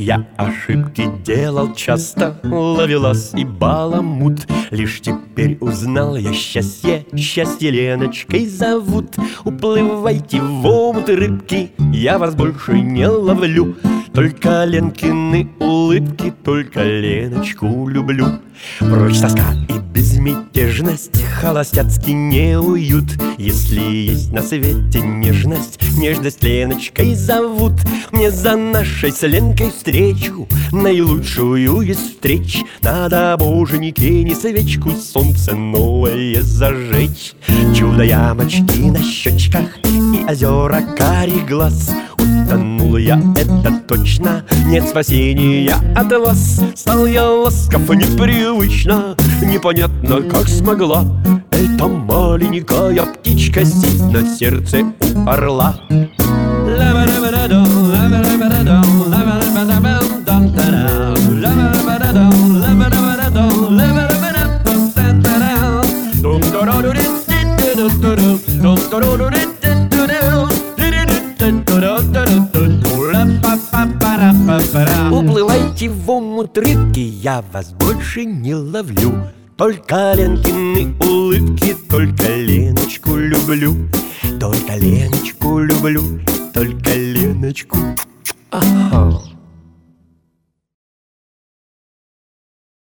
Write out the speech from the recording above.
Я ошибки делал часто, ловелас и баламут. Лишь теперь узнал я счастье, счастье Леночкой зовут. Уплывайте в омут, рыбки, я вас больше не ловлю. Только Ленкины улыбки, только Леночку люблю. Прочь тоска и безмятежность, холостяцкий неуют. Если есть на свете нежность, нежность Леночкой зовут. Мне за нашей с Ленкой встречу наилучшую из встреч надо боженьке не свечку, солнце новое зажечь. Чудо-ямочки на щечках и озера карих глаз. Утонул я, это точно, нет спасения от вас. Стал я ласков непривычно, непонятно как смогла эта маленькая птичка сесть на сердце у орла. Уплывайте в омут, рыбки, я вас больше не ловлю. Только Ленкины улыбки, только Леночку люблю. Только Леночку люблю, только Леночку. Ага.